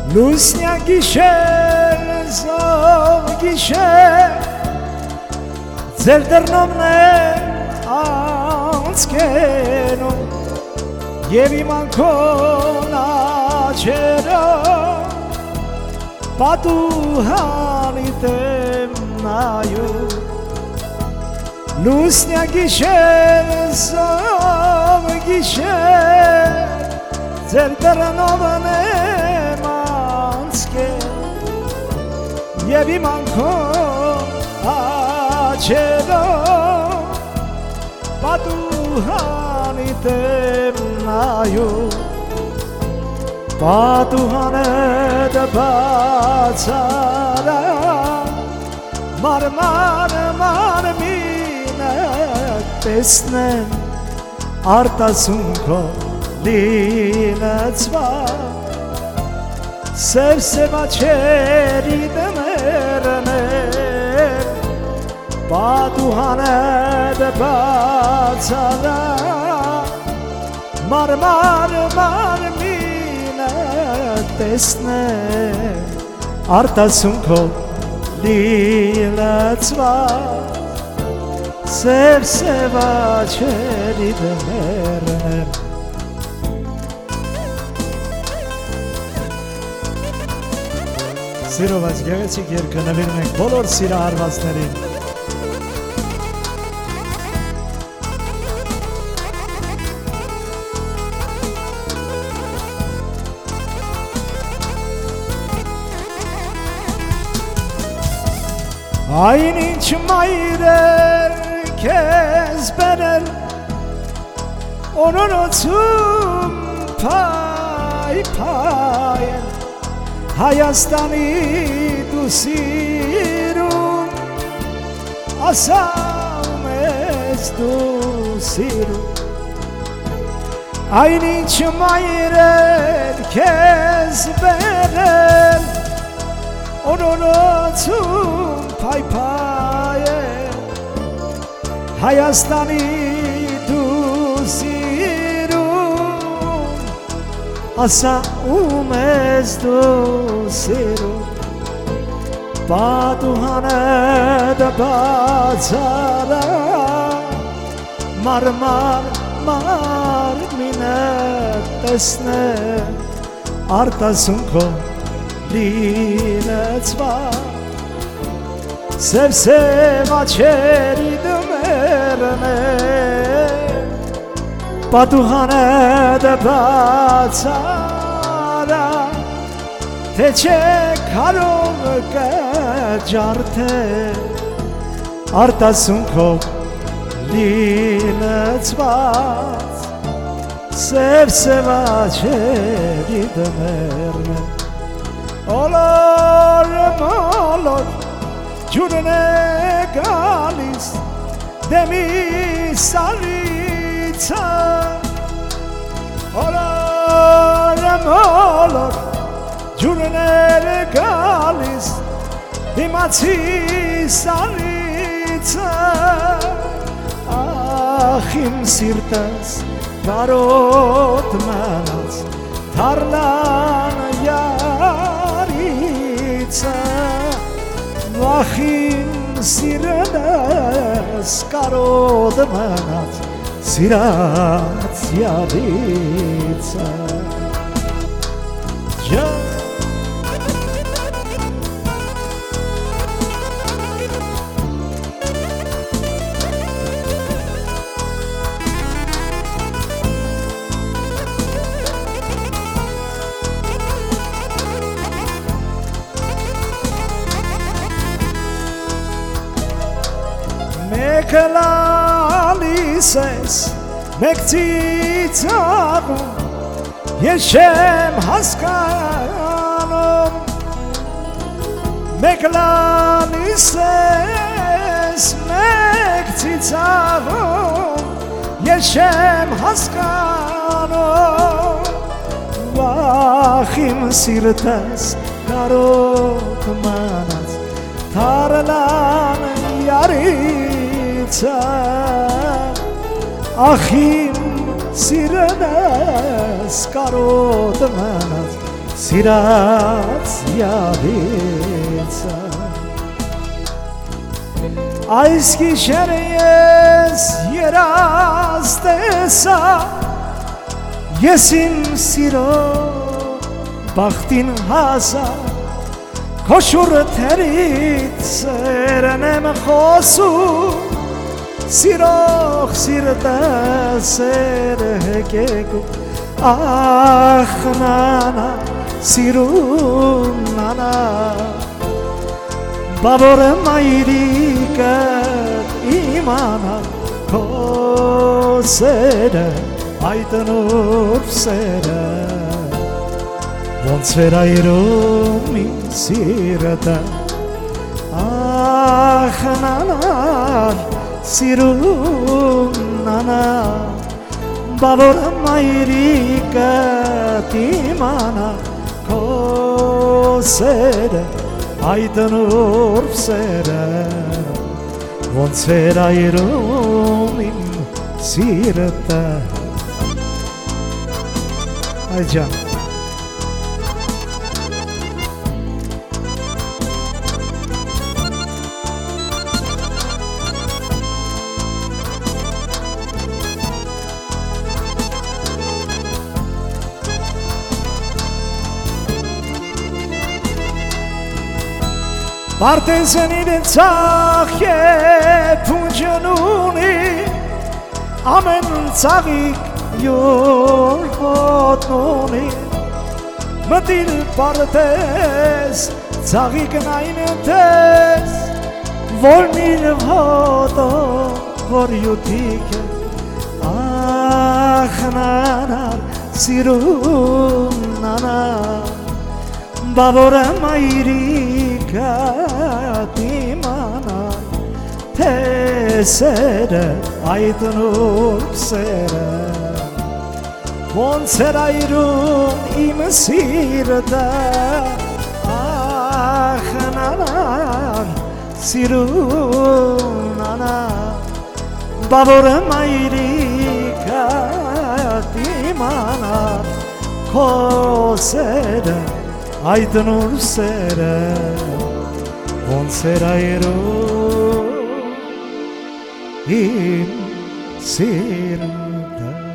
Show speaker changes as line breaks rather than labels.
Լուսնյա գիշեր, զով գիշեր, ձեր դռնովն է անցկենում և իմ անքոն աչերով պատուհանիդ եմ նայում Լուսնյա գիշեր, զով գիշեր, ձեր դռնովն եմ անցկենում և իմ անքոն աչերով պատուհանիդ եմ նայում Պատուհանդ բաց արա մարմար մարմինը տեսնեմ արտասում քո լինեցված Սև աչերի դներն եմ Պատուհանդ բաց արա մարմար մարմինը տեսնեմ արտասում քո լինեցված Սև աչերի դներն եմ Սիրով այս գեղեցիկ երգը նվիրում ենք բոլոր սիրահարվածներին Այն ինչ մայրեր քեզ բերել օրորոցում փայփայել Հայաստանի դու սիրում ասում ես դու սիրում Այն ինչ մայրեր քեզ բերել օրորոցում փայփայել Հայաստանի դու սիրում ասում ես դու սիրում Պատուհանդ բաց արա մարմար մարմինը տեսնեմ արտասում քո լինեցված Սև աչերի դներն եմ Պատուհանդ բաց արա թե չէ կարող կջարդել արտասում քո լինեցված Սև աչերի դներն եմ Olor molor ջուրն է գալիս դեմի սալիցա Olor molor ջուրն է գալիս դիմացի սալիցա Ախ իմ սիրտս կարոտ մնաց թարլան Ախ իմ սիրտս կարոտ մնաց սիրած յարիցը Մեկ լալիս ես, մեկ ծիծաղում, ես չեմ հասկանում Մեկ լալիս ես, մեկ ծիծաղում, ես չեմ հասկանում Վախ իմ սիրտս կարոտ մնաց թարլան յարիցը Ախ իմ սիրտս կարոտ մնաց սիրած յավիցա Այս գիշեր ես երաս տեսա Ես իմ սիրո բախտին հասա Քո շուրթերից սերն եմ խոսում Սիրող սիրտս էր հեկեկում Ախ նանա սիրուն նանա Բավոր մայրիկը իմանա Քո սերը այդ նոր սերը Ոնց վերայրում իմ սիրտը Ախ նանար սիրուն նանա Բավոր մայրիկը իմանա Քո սերը այդ նոր սերը Ոնց վերայրում իմ սիրտը Այ ջան Պարտեզենին ծաղ ետ ունջնունի Ամեն ծաղիկ յուր հոտնունի Մտիլ պարտեզ ծաղիկն այն տես Որ միր հոտո որ յուտիկ է Ախ նանար սիրուն նանար Բավոր մայրիկը իմանա Թե սերը այդ նոր սերը Ոնց էր այրում իմ սիրտը Ախ նանար սիրուն նանա Բավոր մայրիկը իմանա Քո սերը Այդ նոր սերը Ոնց էր այրում իմ սիրտը